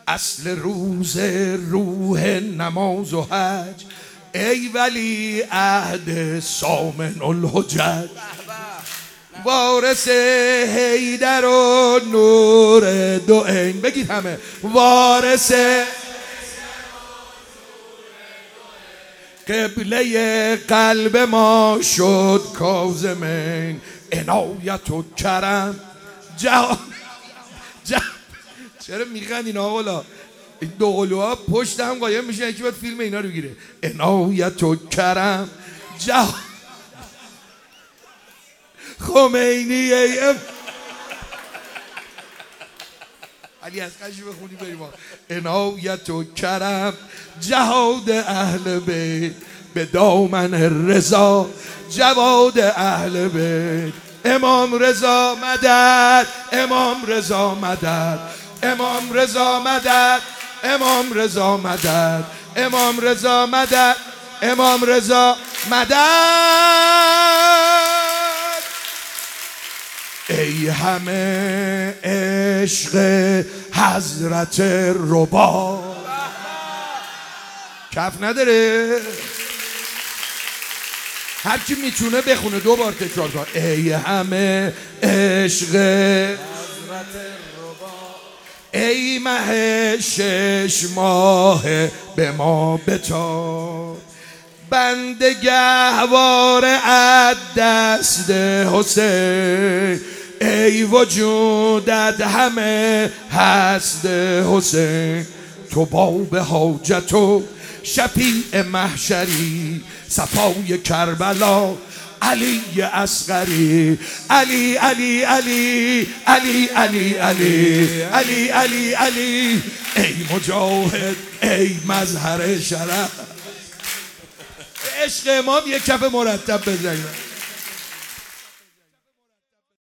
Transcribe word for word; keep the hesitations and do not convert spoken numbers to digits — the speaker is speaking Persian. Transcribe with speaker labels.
Speaker 1: اصل روز روح نماز و حج، ای ولی عهد سامن الحجج، وارث حیدر و نور دو عین. بگید همه وارث قبله قلب ما شد کاظمین، عنایت و کرم جهان جه... چرا میخندین آقا؟ این دو قلوها پشت هم قایم میشه، یکی باید فیلم اینا رو بگیره. عنایت و کرم جهان خمینی ای ام علی از قشی بخونی بریم. عنایت و کرم جهاد اهل بیت، به دامن رضا جواد اهل بیت. امام رضا مدد، امام رضا مدد، امام رضا مدد، امام رضا مدد، امام رضا مدد، امام رضا مدد. ای همه عشق حضرت ربا، کف نداره؟ هر کی میتونه بخونه دو بار تکرار کن. ای همه عشق حضرت ربا، ای مه شش ماه به ما بتاب، بنده گهوار از دست حسین، ای وجودت همه هست حسین. تو باب حاجت و شفیع محشری، صفای کربلا علی اصغری. علی علی علی علی علی علی علی علی علی، ای مجاهد ای مظهر شرف. عشق امام یک کف مرتب بزنید.